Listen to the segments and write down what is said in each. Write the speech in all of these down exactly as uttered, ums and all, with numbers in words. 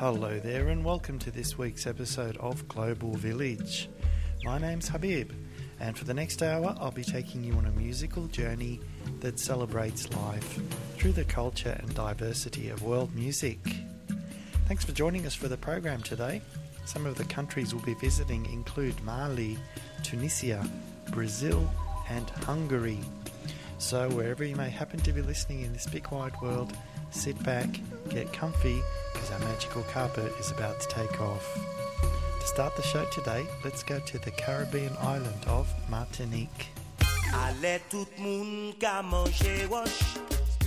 Hello there and welcome to this week's episode of Global Village. My name's Habib, and for the next hour I'll be taking you on a musical journey that celebrates life through the culture and diversity of world music. Thanks for joining us for the program today. Some of the countries we'll be visiting include Mali, Tunisia, Brazil and Hungary. So wherever you may happen to be listening in this big wide world, sit back, get comfy, because our magical carpet is about to take off. To start the show today, let's go to the Caribbean island of Martinique. Allez tout moun ka manger wash.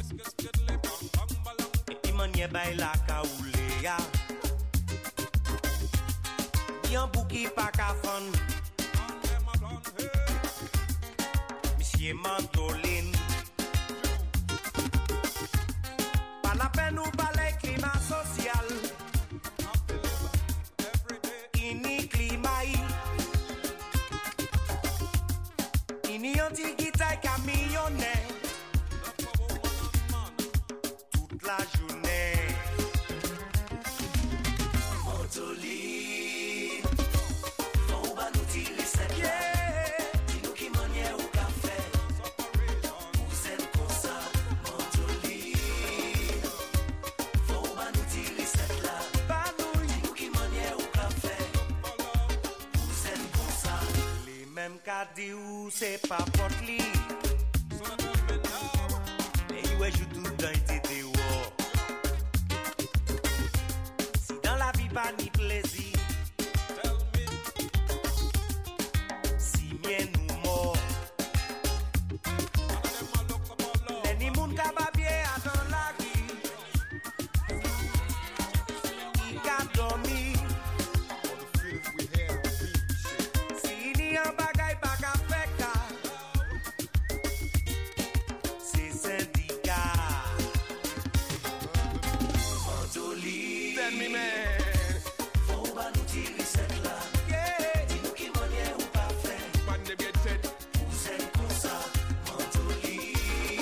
Et puis manye bay la ka oule ya. Bien bouki pa ka fon. Monsieur Mantoline. Pas la peine ou pas le climat social. Ini climat yi. Ini anti-guitare camionnet. Toute la journée. Mantoline. Faut pas nous tirer cette là. Dis-nous qui manière au café. Vous êtes comme ça. Mantoline. Faut pas nous tirer cette là. Dis-nous qui manière au café. Vous êtes comme ça. Les mêmes qu'a dit ou c'est pas porte lit. Et ouais, je tout dans été dehors. Si dans la vie pas ni plaisir. Si mien nous mort. Les ni moun ka ba bien à dans la vie. Qui ka dormi. Si ni en bagay pa ka fait ka. C'est syndicat. Mantoline. Tell me, man. Faut pas nous tirer cette là. Yeah. Dis-nous qui manière ou pas fait. Man, they get set. Vous êtes comme ça, Mantoline.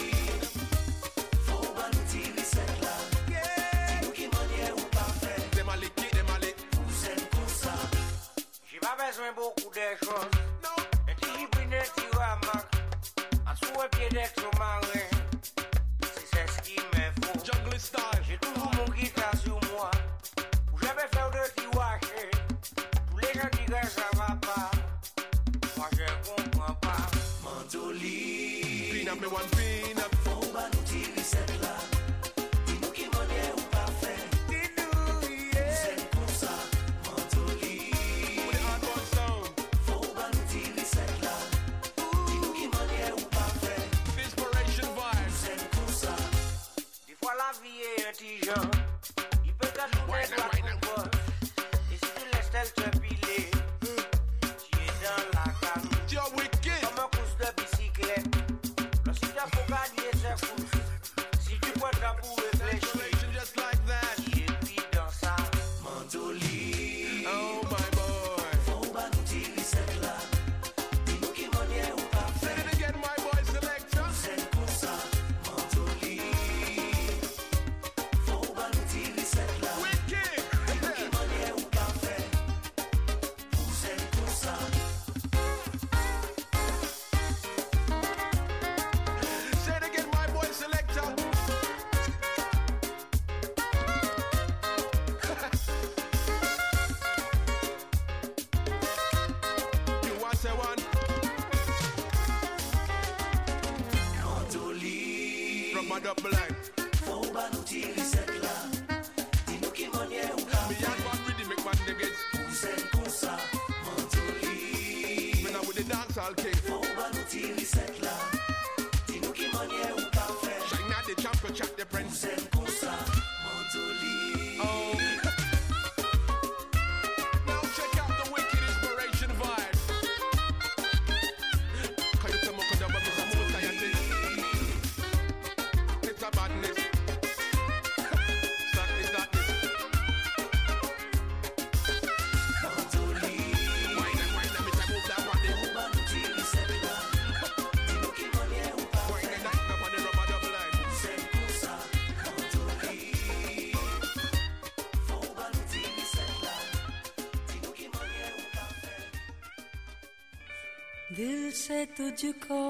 Faut pas nous tirer cette là. Yeah. Dis-nous qui manière ou pas fait. Them a lick it, them a lick. Vous êtes comme ça. J'ai pas besoin beaucoup de choses. No. Un petit brûlé, petit ramac. Un sous pied d'ex au marin. C'est ce qui me faut. Jungle style. J'ai toujours mon guitare sur moi. Où j'avais fait de petits washés. Tous les gens qui restent, ça va pas. Moi je comprends pas. Mantoline. Pin up me one pin up. Faut pas nous tirer cette là. Dis-nous qui manière ou pas fait. Dis-nous, yeah. C'est comme ça, Mantoline. With the hard one sound. Faut pas nous tirer cette là. Dis-nous qui manière ou pas fait. Inspiration vibes. C'est comme ça. Des fois la vie est intelligente. Il peut t'ajouter Why de not, why not? la compote. Et si tu laisses tel te piler, tu es dans la cam. You're wicked. Comme un course de bicyclette. Lorsqu'il t'a faut gagner ses courses. Si tu prends ta pour réfléchir, Inspiration just like that. qui est pris dans ça. Mantoline. Oh my boy. Faut pas nous tirer cette là. Dis-nous qui manière ou pas Say fait. it again, my boy selector. C'est comme ça, Mantoline. Faut pas nous tirer cette là. Wicked. Dis-nous qui manière ou pas fait. Vous êtes comme ça. Say it again, my boy selector. You want say one? Mantoline. From my double line. Faut pas nous tirer cette là. Dis-nous qui manière ou pas Me fait. and one rhythm make man they get. Vous êtes comme ça, Mantoline. Me now with the dancehall king. Faut pas nous tirer cette là. Dis-nous qui manière ou pas fait. Shine out the champion, chat the prince. Vous êtes comme ça, Mantoline. Oh. Now check out the wicked inspiration vibe. Can you tell me what about Mister Society? It's a badness. Start this, start this. Mantoline. Wine and wine and me say move that body. Faut pas nous tirer cette là. Dis-nous qui manière ou pas Wine fait. and night up on the rubber double line. Vous êtes comme ça, दिल से तुझको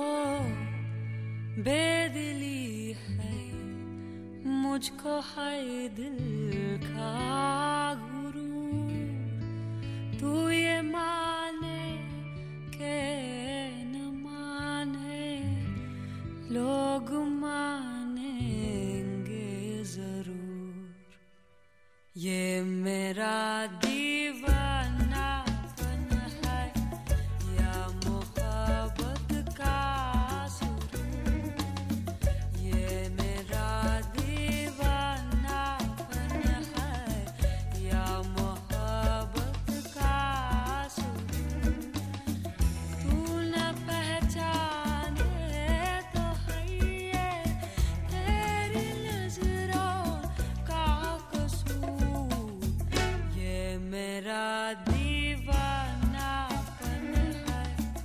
बेदिली है मुझको है दिल का गुरूर तू ये माने के न माने लोग मानेंगे जरूर ये मेरा दीवानापन है या मोहब्बत का सुरूर ये मेरा दीवानापन है या मोहब्बत का सुरूर तू न पहचाने तो है ये तेरी नजरों का कसूर ये मेरा दीवानापन है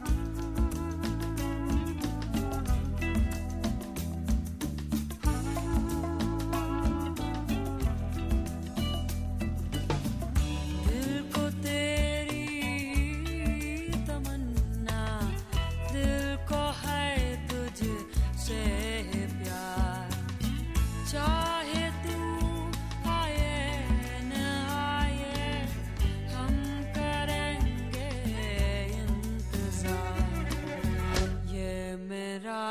दिल को तेरी तमन्ना दिल को है तुझसे प्यार चाहे तू आए न आए हम करेंगे इंतजार ये मेरा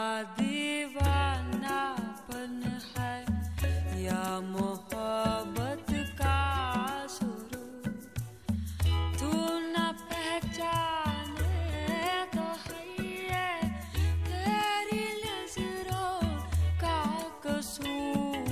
दीवानापन है या मोहब्बत का सुरूर तू न पहचाने तो है ये तेरी नजरों का कसूर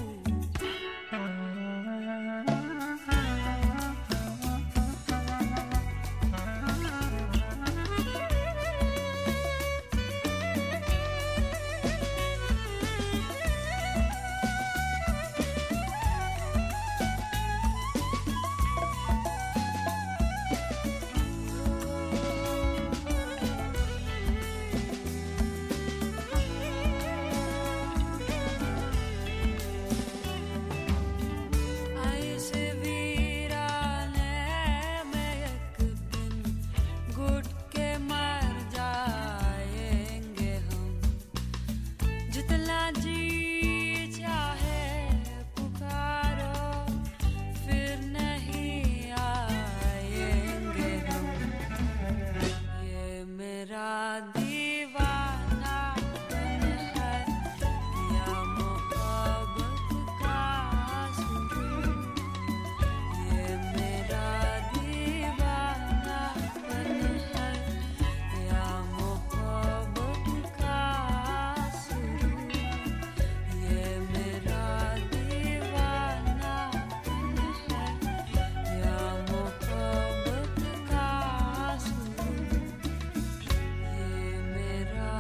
ऐसे वीराने में एक दिन घुट के मर जाएंगे हम जितना जी चाहे पुकारो फिर नहीं आएंगे हम ये मेरा दीवानापन है या मोहब्बत का सुरूर ये मेरा दीवानापन है या मोहब्बत का सुरूर ये मेरा दीवानापन है या मोहब्बत का सुरूर ये मेरा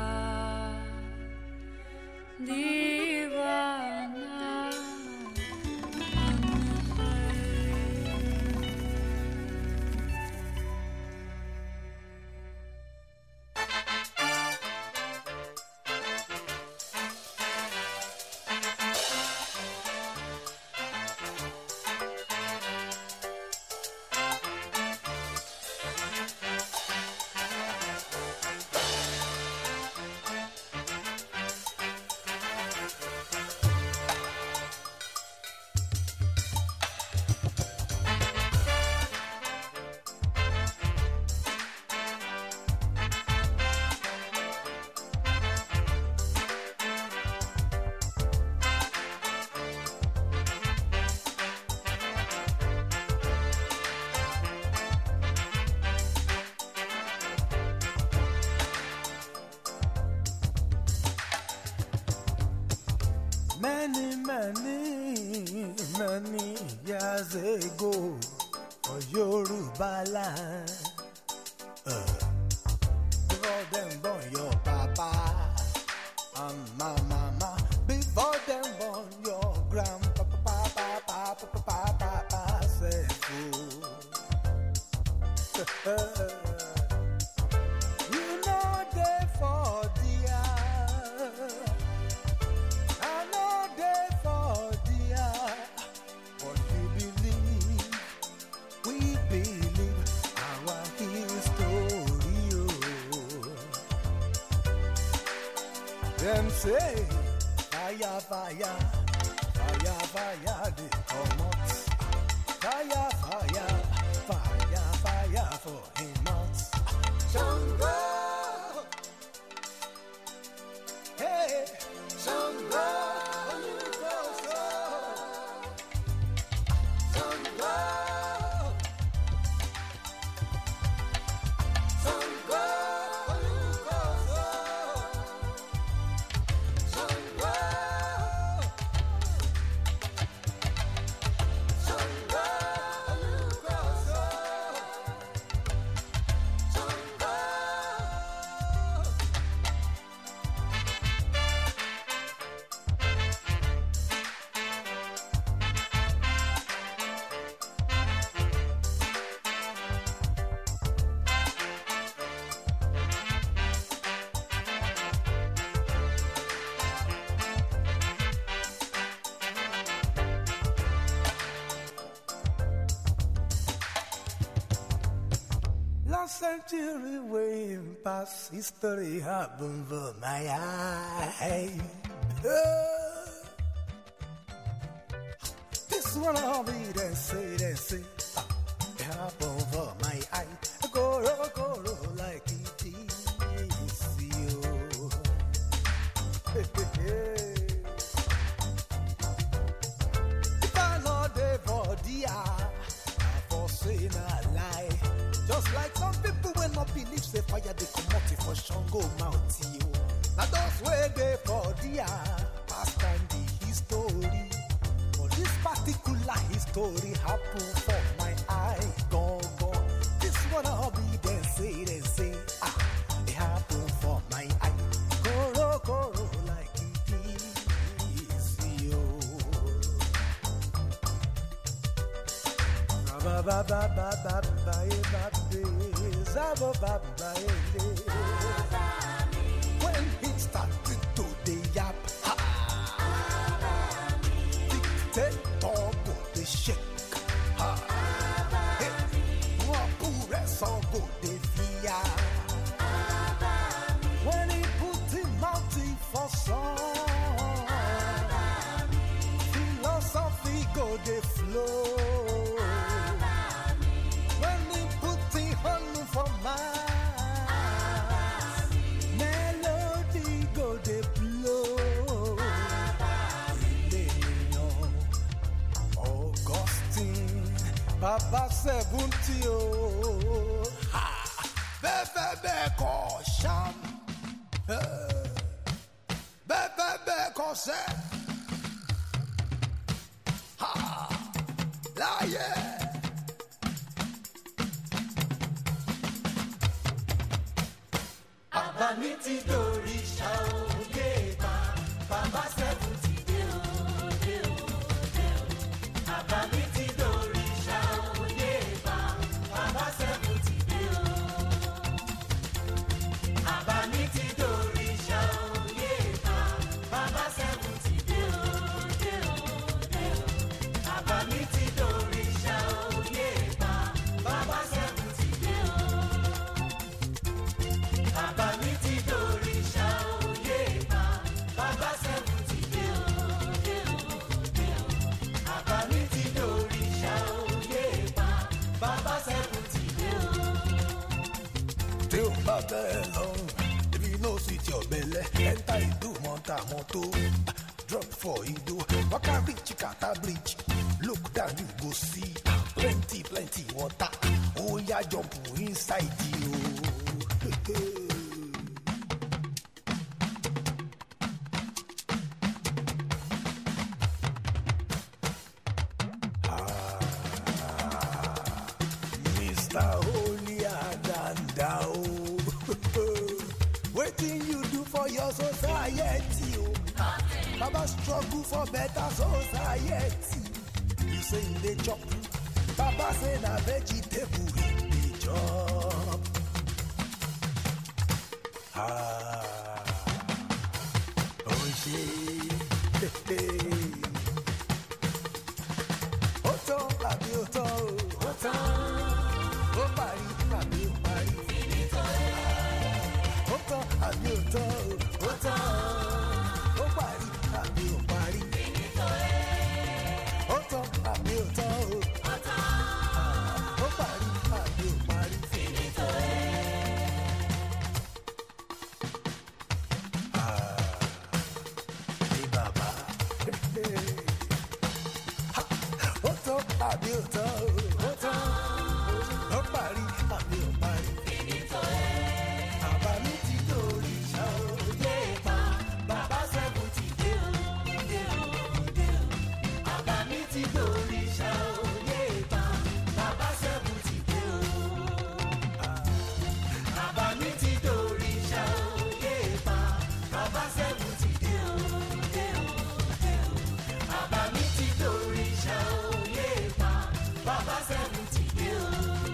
Many, many, many years ago, for Yoruba land, uh, before them born your papa and my mama, before them born your grandpapa, papa, papa, papa, papa, said you know they for dear. I know they for dear, but you believe, we believe our history. Oh. Them say, fire, fire, fire, fire, they come out. Fire, fire, fire, fire for him out. Shango, hey, Shango, Olukoso, Shango, Shango, Olukoso, Shango, Shango, Olukoso, Shango. Last century way past history happened for my eye. This one I'll be then say, then say, it happened for my eye. Go, go, go, like it is you. If I know the body, I for saying a lie. Just like some people will not believe say fire they come out for Shango mouth you. Now those way they for the past and the history. But this particular history happened for my eye. Go go. This one I'll be then say then say ah it happened for my eye. Go go like it is you. Ba ba ba ba ba ba ba ba ba ba. When it started to the yap, ha, dictate or go the shake, ha, hey, wapure so go the via. When he put him out for song, philosophy go the flow. For my melody go de blow. Augustine, Baba Sebuntio, ha, bebe ko sham, bebe ko se, ha, la yeah. Abaniti dori shao yeba, Baba Sebuti deo deo deo. Abaniti dori shao yeba, Baba Sebuti deo. Abaniti dori shao yeba, Baba Sebuti deo deo deo. Abaniti dori shao yeba, Baba Sebuti deo. Abaniti dori shao yeba, Baba Sebuti deo deo deo. Abaniti dori shao yeba, Baba Sebuti deo. Deo Babylon, if you know sit your belly, enter into Monta Moto, drop for Ido, Waka reach Kata Bridge, look down you go see, plenty plenty water, oh yeah jump inside you. Mister Holier than thou. Waiting you do for your society. Oh. Baba struggle for better society. You say in the chop. Baba say na vegetable in the chop. Ah, oh shit. Oto, labi oto, oto. O pari, labi o pari. Finito. Oto, labi oto, oto. ò tán o, ó tán. Ó parí, àmì ò parí. Àbá mi ti dòrí ṣá o. Yé pa, bàbá sẹ́gun ti dé o. Dé o, dé o. Àbá mi ti dòrí ṣá o. Yé pa, bàbá sẹ́gun ti dé o. Àbá mi ti dòrí ṣá o. Yé pa, bàbá sẹ́gun ti dé o. Dé o, dé o. Àbá mi ti dòrí ṣá o. Yé pa, bàbá sẹ́gun ti dé o.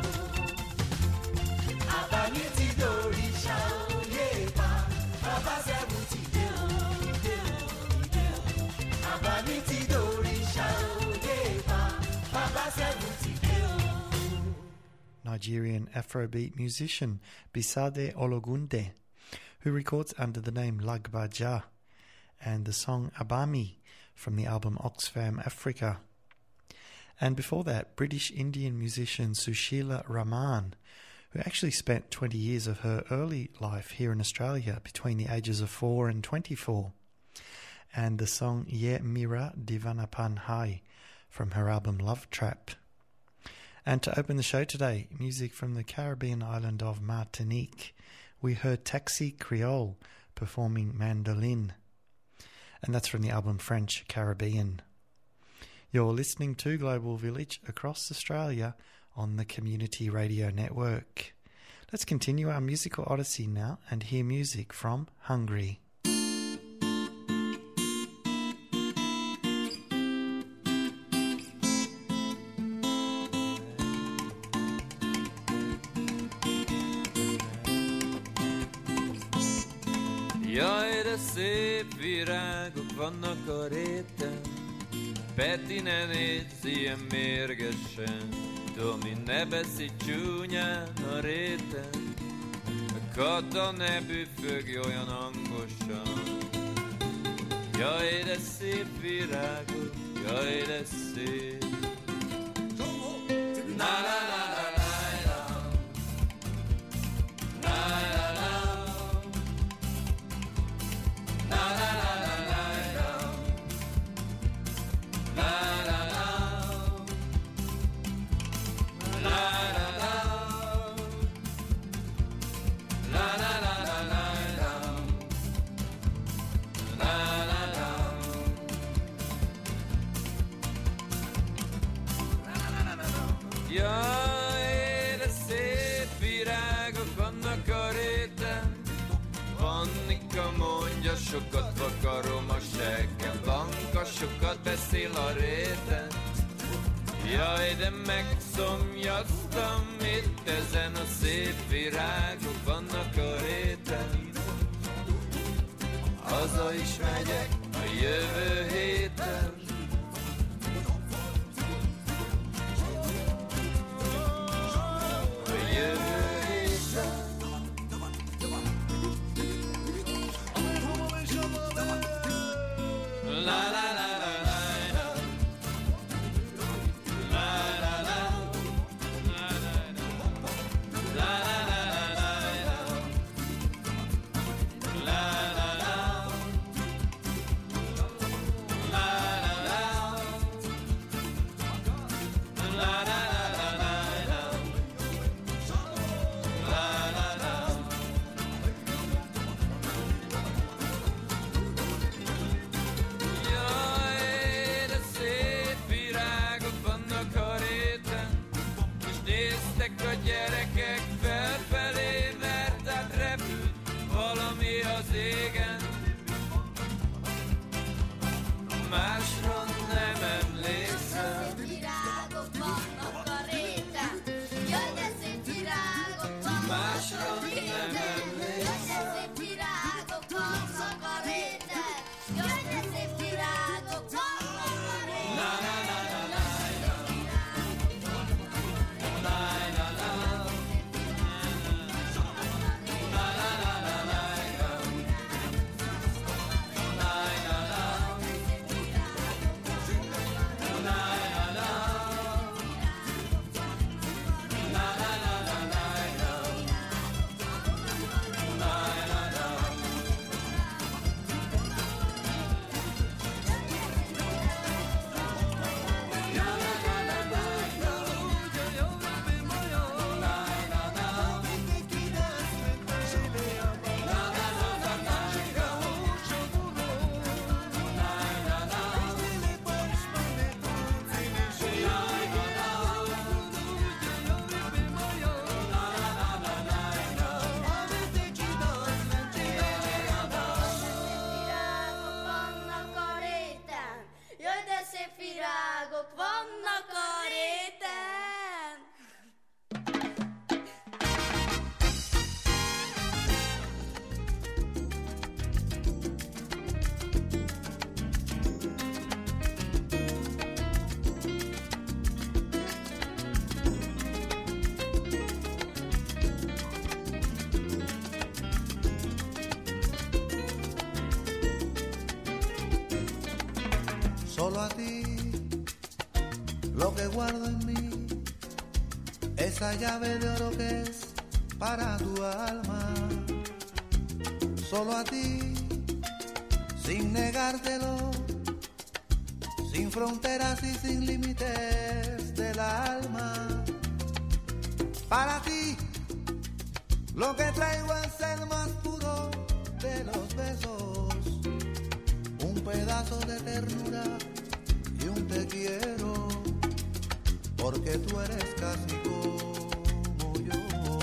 Àbá mi ti dòrí ṣá o. Yé pa, bàbá sẹ́gun ti dé o. Dé o, dé o. Àbá mi ti dòrí ṣá o. Yé pa, bàbá sẹ́gun ti dé o. Nigerian Afrobeat musician Bisade Ologunde, who records under the name Lagbaja, and the song Abami from the album Oxfam Africa. And before that, British Indian musician Sushila Raman, who actually spent twenty years of her early life here in Australia between the ages of four and twenty-four, and the song Ye Mira Divanapan Hai from her album Love Trap. And to open the show today, music from the Caribbean island of Martinique. We heard Taxi Creole performing Mandolin, and that's from the album French Caribbean. You're listening to Global Village across Australia on the Community Radio Network. Let's continue our musical odyssey now and hear music from Hungary. Jaj, de szép virágok vannak a réten, Peti, ne nézz ilyen mérgesen, Tomi, ne beszélj csúnyán a réten, Kata, ne büfögj olyan hangosan. Jaj, de szép virágok, jaj, de szép. Na, la, la, la, la, la. Na, la, la. Jaj, de szép virágok vannak a réten, Vannika mondja, sokat vakarom a seggem, Vanka sokat beszél a réten. Jaj, de megszomjaztam, itt ezen a szép virágok vannak a réten. Haza is megyek a jövő héten. A jövő héten. La la la la la la. La la la. La la la. La la la la la. La la la. Solo a ti, lo que guardo en mí, esa llave de oro que es para tu alma. Solo a ti, sin negártelo, sin fronteras y sin límites del alma. Para ti, lo que traigo es el más puro de los besos, un pedazo de ternura y un te quiero, porque tú eres casi como yo.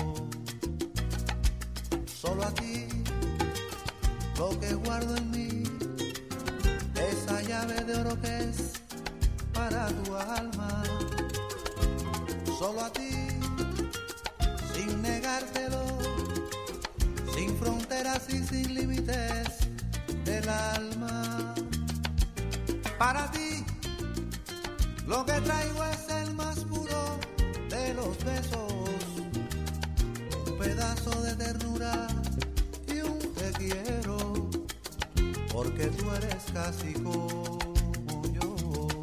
Solo a ti, lo que guardo en mí, esa llave de oro que es para tu alma. Solo a ti, sin negártelo, sin fronteras y sin límites del alma. Para ti, lo que traigo es el más puro de los besos, un pedazo de ternura y un te quiero, porque tú eres casi como yo.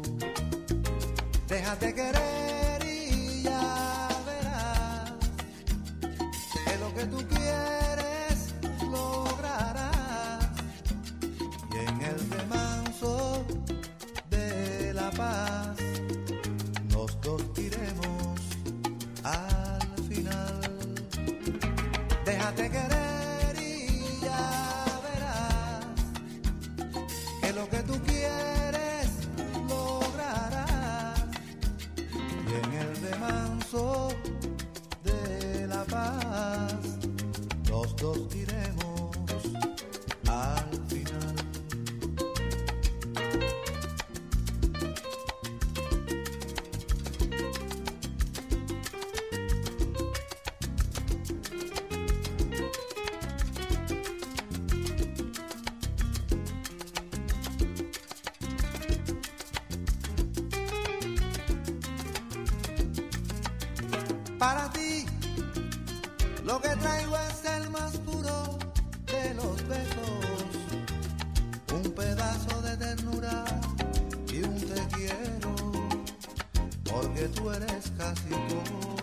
Déjate querer y ya verás que lo que tú quieres lograrás, y en el remanso de la paz nos dos iremos al final. Déjate querer y ya verás que lo que tú quieres lograrás, y en el remanso de la paz los dos iremos al final. Para ti, lo que traigo es el más puro de los besos, un pedazo de ternura y un te quiero, porque tú eres casi como yo.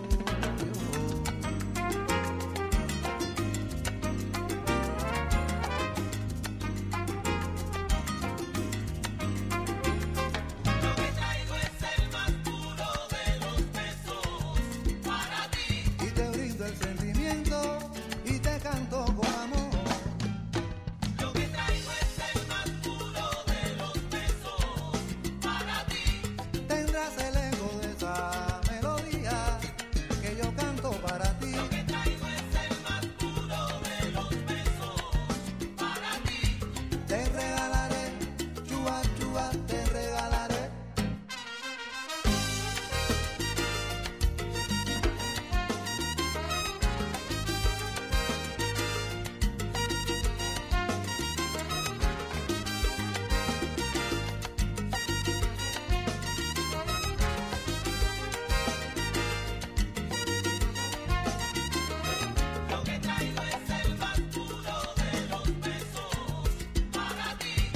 Y te brindo el sentimiento y te canto con amor. Lo que traigo es el más puro de los besos para ti. Tendrás el eco de esa melodía que yo canto para ti. Lo que traigo es el más puro de los besos para ti. Te regalaré, chua chua, te regalaré. Lo que traigo es el más puro de los besos para ti.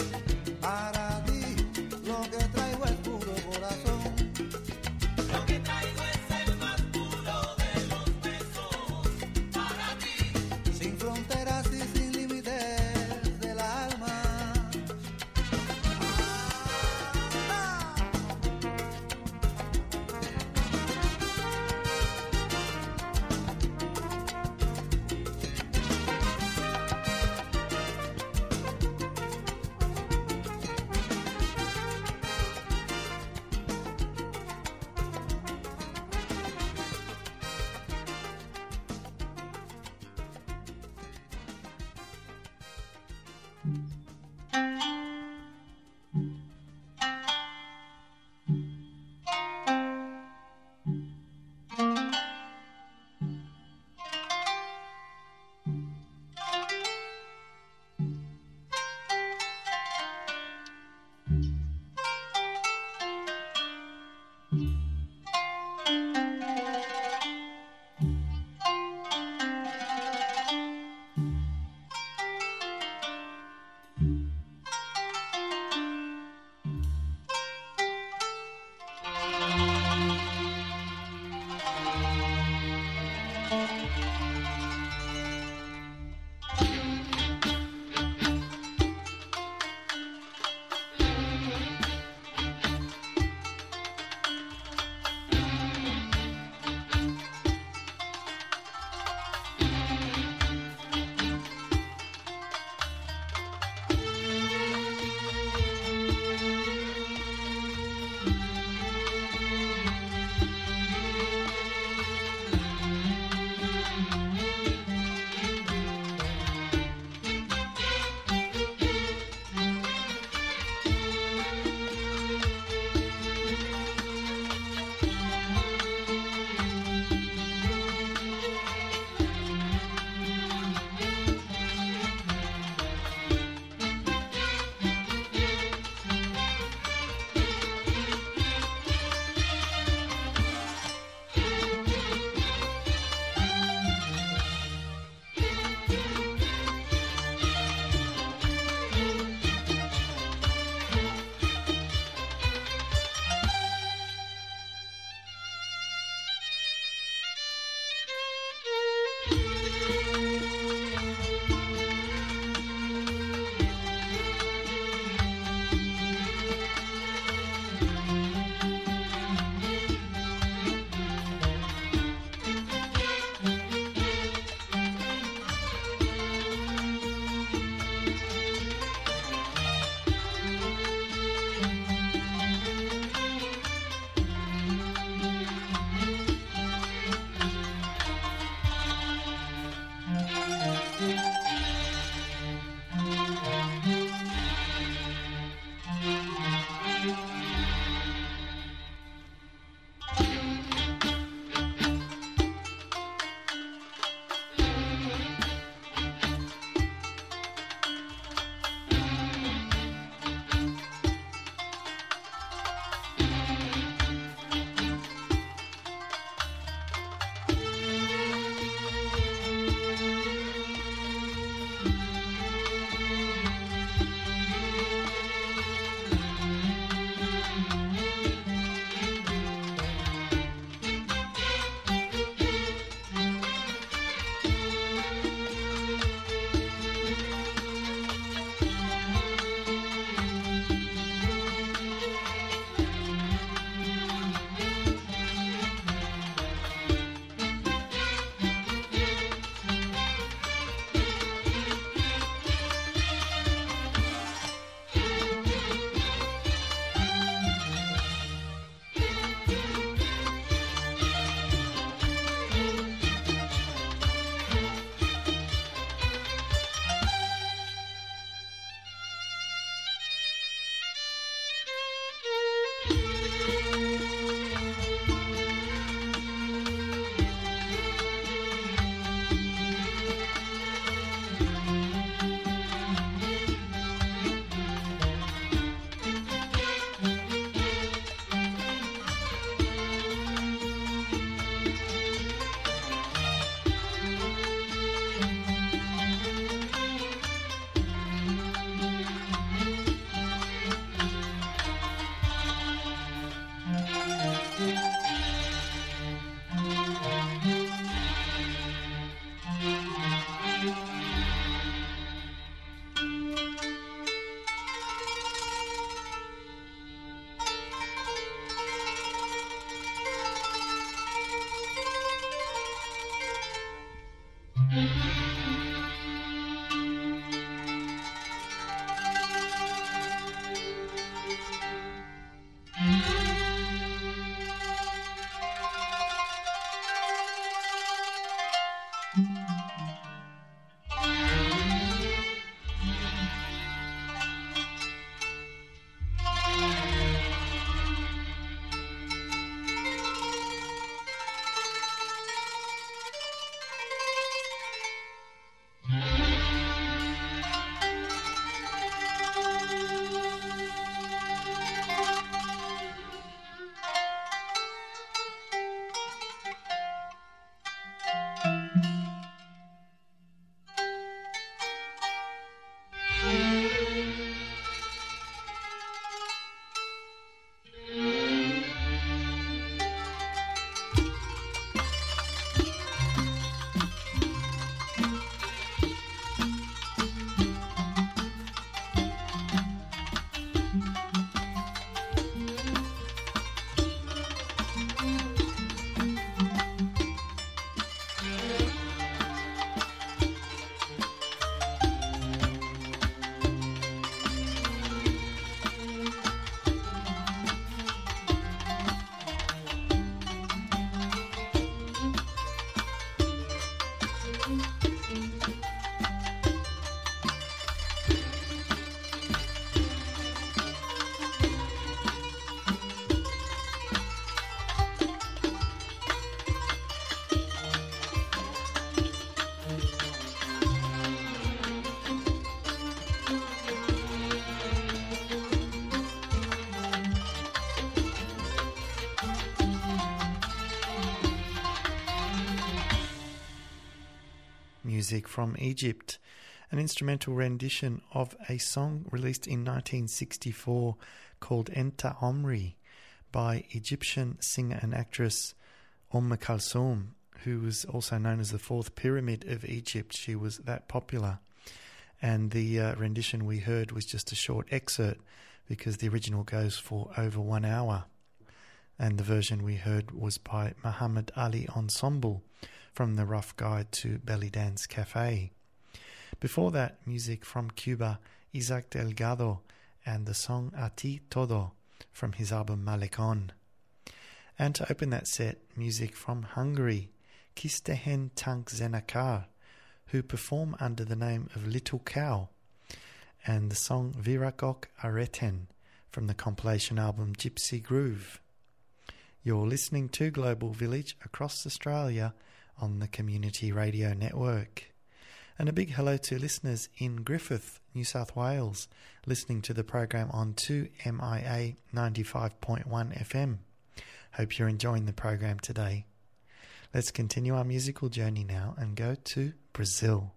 music from Egypt, an instrumental rendition of a song released in nineteen sixty-four called Enta Omri by Egyptian singer and actress Umm Kulthum, who was also known as the fourth pyramid of Egypt. She was that popular. And the uh, rendition we heard was just a short excerpt because the original goes for over one hour. And the version we heard was by Muhammad Ali Ensemble from the Rough Guide to Belly Dance Cafe. Before that, music from Cuba, Isaac Delgado, and the song A Ti Todo from his album Malecon. And to open that set, music from Hungary, Kistehen Tank Zenakar, who perform under the name of Little Cow, and the song Virakok Areten from the compilation album Gypsy Groove. You're listening to Global Village across Australia on the Community Radio Network. And a big hello to listeners in Griffith, New South Wales, listening to the program on two M I A ninety-five point one F M. Hope you're enjoying the program today. Let's continue our musical journey now and go to Brazil.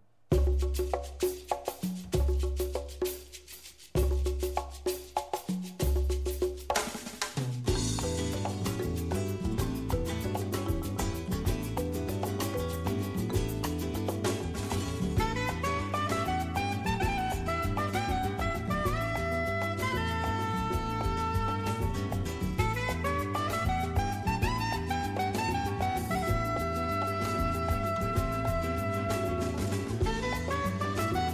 Thank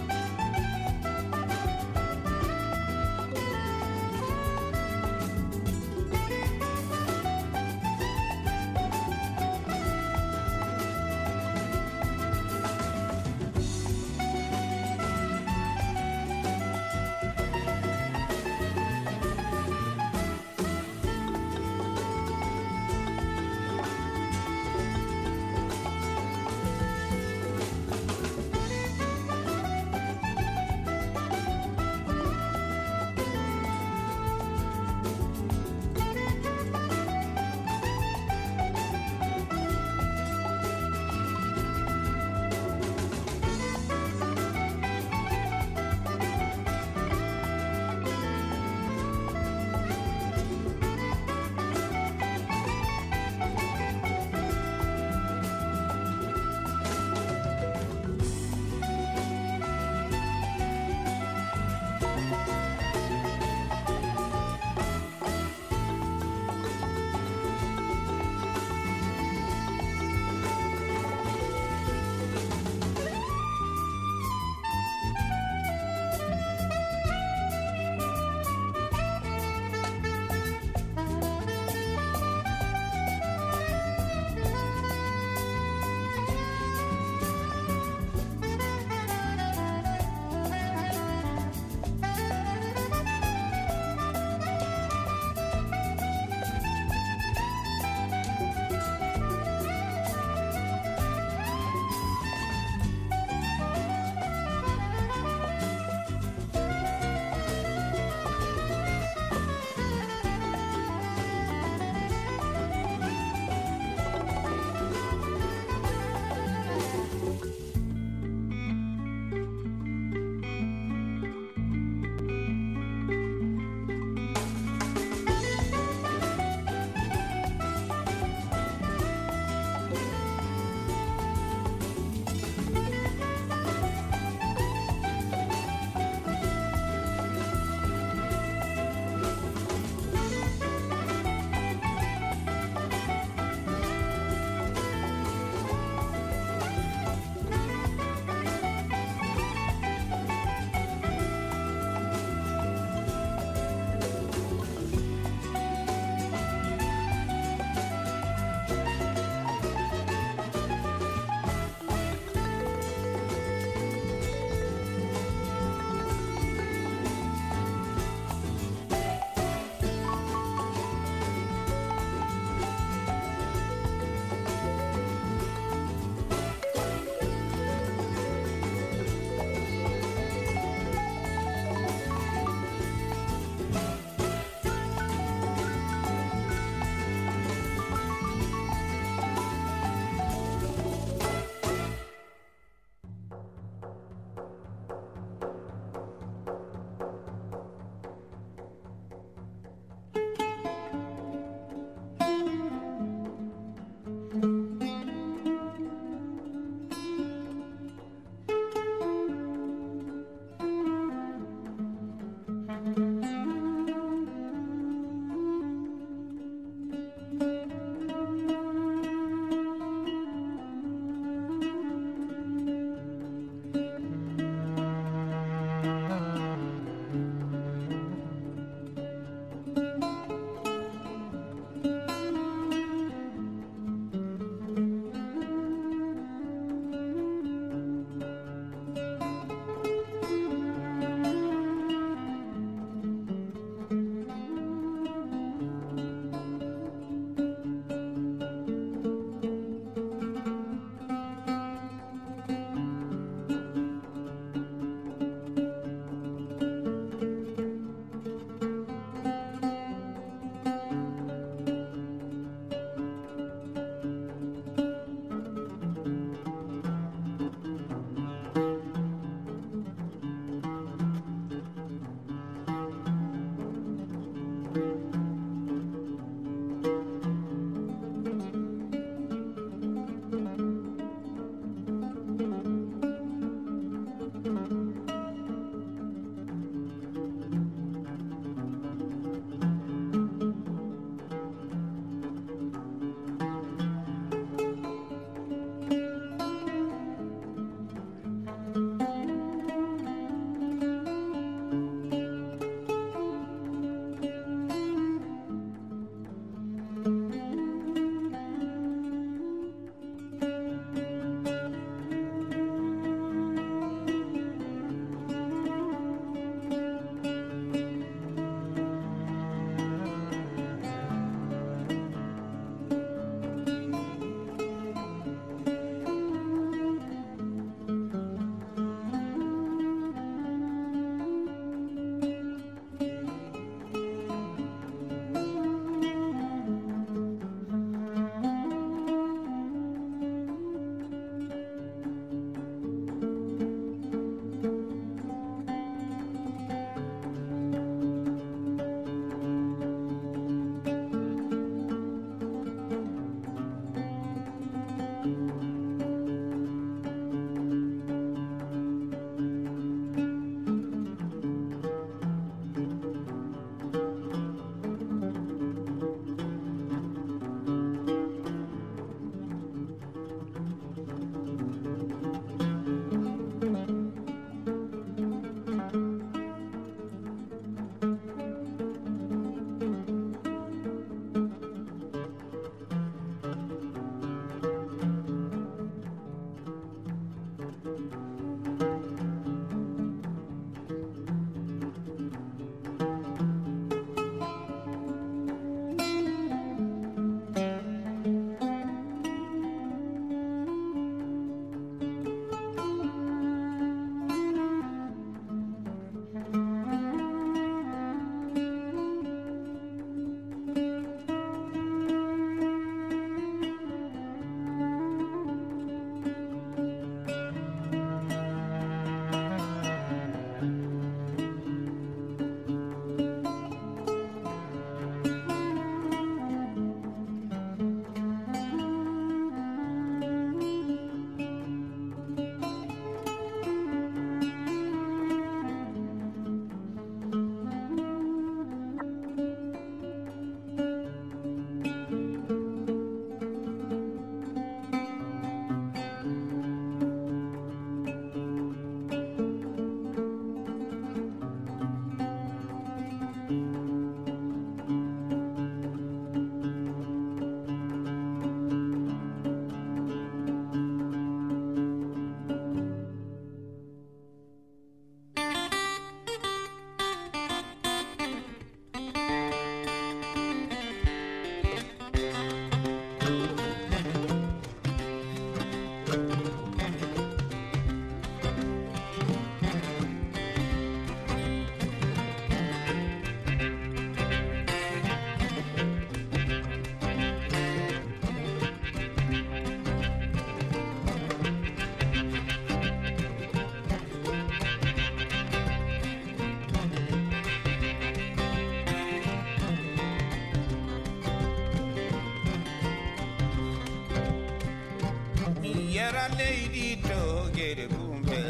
Yara lady to get a kumbe.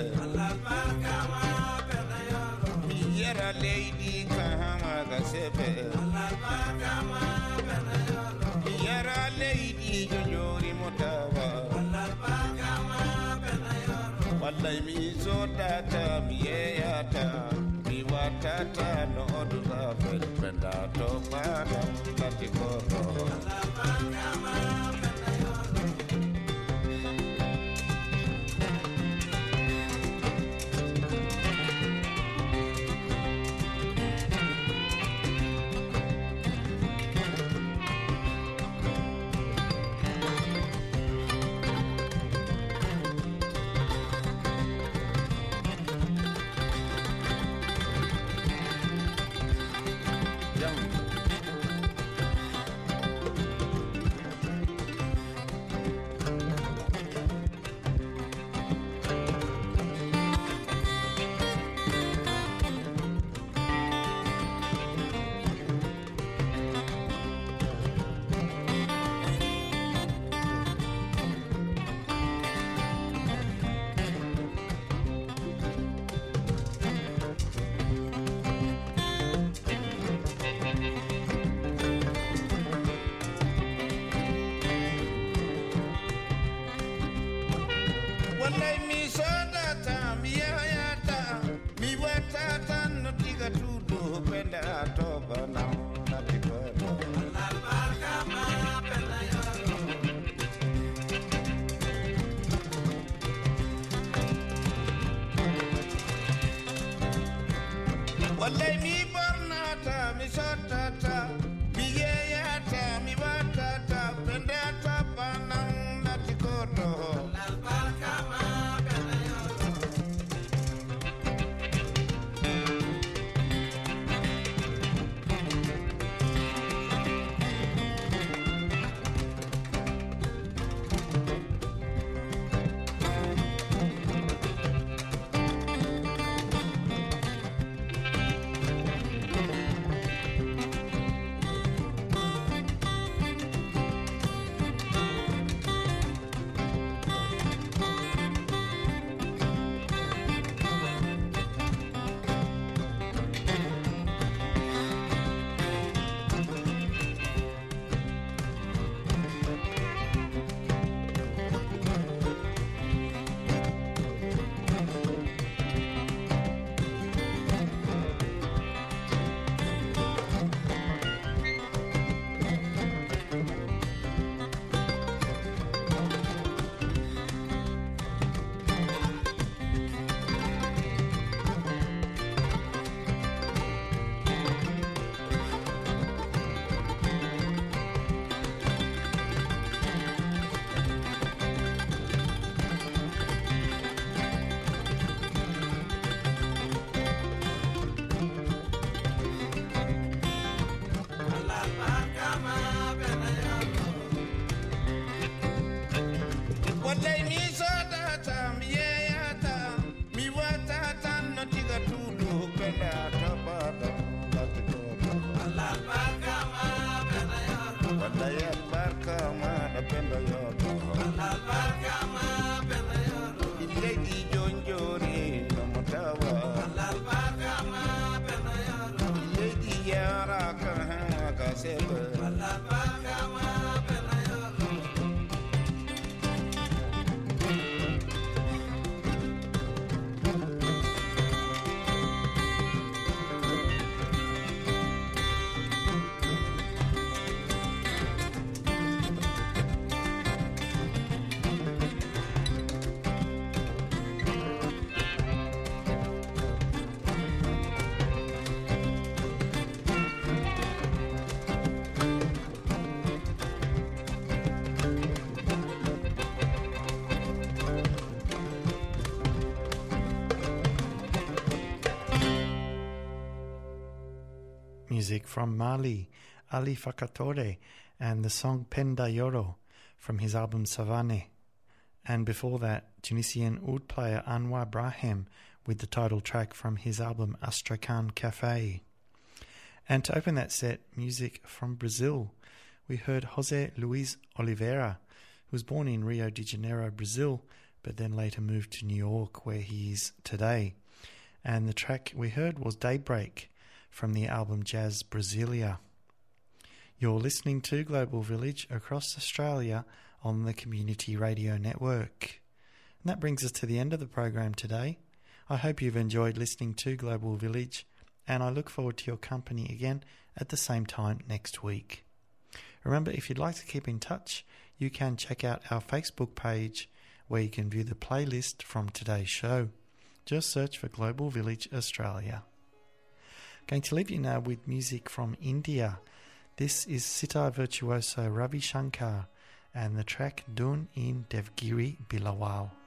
Yara lady kahama gasepe. Yara lady jojori motawa. Wallahi mi so data mi yata. Mi watata no oduza fel penda to para tati koro. Wallahi mi bornata mi sotata mi yeyata mi watata pendata panang natikoto. Music from Mali, Ali Fakatore, and the song Penda Yoro from his album Savane. And before that, Tunisian oud player Anwar Brahim with the title track from his album Astrakhan Cafe. And to open that set, music from Brazil. We heard Jose Luis Oliveira, was born in Rio de Janeiro, Brazil, but then later moved to New York, where he is today. And the track we heard was Daybreak from the album Jazz Brasilia. You're listening to Global Village across Australia on the Community Radio Network. And that brings us to the end of the program today. I hope you've enjoyed listening to Global Village, and I look forward to your company again at the same time next week. Remember, if you'd like to keep in touch, you can check out our Facebook page where you can view the playlist from today's show. Just search for Global Village Australia. Going to leave you now with music from India. This is sitar virtuoso Ravi Shankar and the track Dun in Devgiri Bilawal.